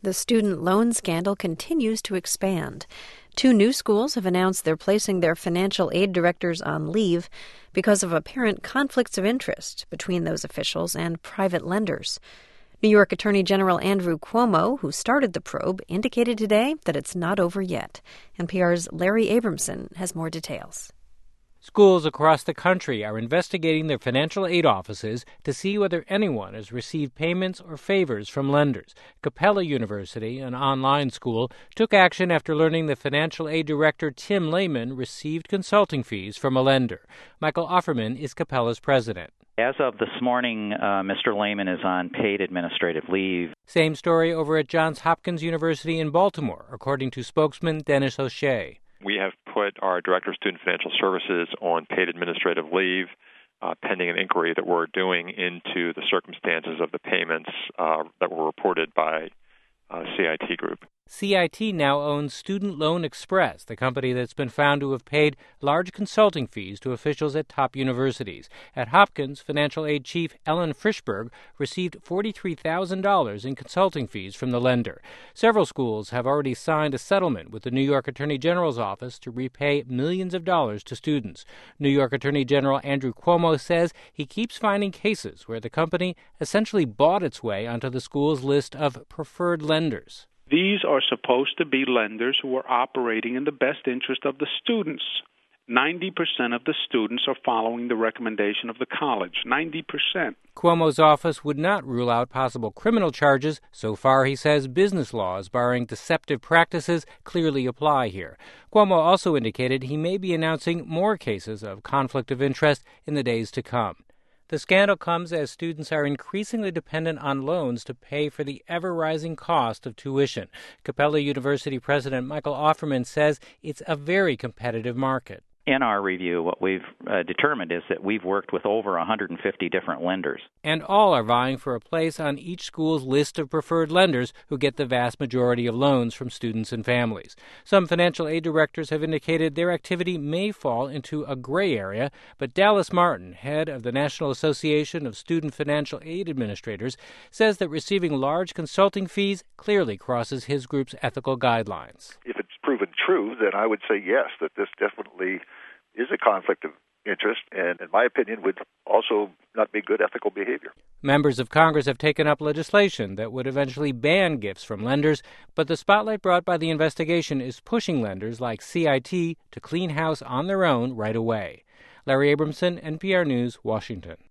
The student loan scandal continues to expand. 2 new schools have announced they're placing their financial aid directors on leave because of apparent conflicts of interest between those officials and private lenders. New York Attorney General Andrew Cuomo, who started the probe, indicated today that it's not over yet. NPR's Larry Abramson has more details. Schools across the country are investigating their financial aid offices to see whether anyone has received payments or favors from lenders. Capella University, an online school, took action after learning the financial aid director Tim Lehman received consulting fees from a lender. Michael Offerman is Capella's president. As of this morning, Mr. Lehman is on paid administrative leave. Same story over at Johns Hopkins University in Baltimore, according to spokesman Dennis O'Shea. We have put our Director of Student Financial Services on paid administrative leave, pending an inquiry that we're doing into the circumstances of the payments that were reported by CIT Group. CIT now owns Student Loan Express, the company that's been found to have paid large consulting fees to officials at top universities. At Hopkins, financial aid chief Ellen Frischberg received $43,000 in consulting fees from the lender. Several schools have already signed a settlement with the New York Attorney General's office to repay millions of dollars to students. New York Attorney General Andrew Cuomo says he keeps finding cases where the company essentially bought its way onto the school's list of preferred lenders. These are supposed to be lenders who are operating in the best interest of the students. 90% of the students are following the recommendation of the college. 90%. Cuomo's office would not rule out possible criminal charges. So far, he says business laws barring deceptive practices clearly apply here. Cuomo also indicated he may be announcing more cases of conflict of interest in the days to come. The scandal comes as students are increasingly dependent on loans to pay for the ever-rising cost of tuition. Capella University President Michael Offerman says it's a very competitive market. In our review, what we've determined is that we've worked with over 150 different lenders. And all are vying for a place on each school's list of preferred lenders who get the vast majority of loans from students and families. Some financial aid directors have indicated their activity may fall into a gray area, but Dallas Martin, head of the National Association of Student Financial Aid Administrators, says that receiving large consulting fees clearly crosses his group's ethical guidelines. If it's proven true, then I would say yes, that this definitely is a conflict of interest, and in my opinion would also not be good ethical behavior. Members of Congress have taken up legislation that would eventually ban gifts from lenders, but the spotlight brought by the investigation is pushing lenders like CIT to clean house on their own right away. Larry Abramson, NPR News, Washington.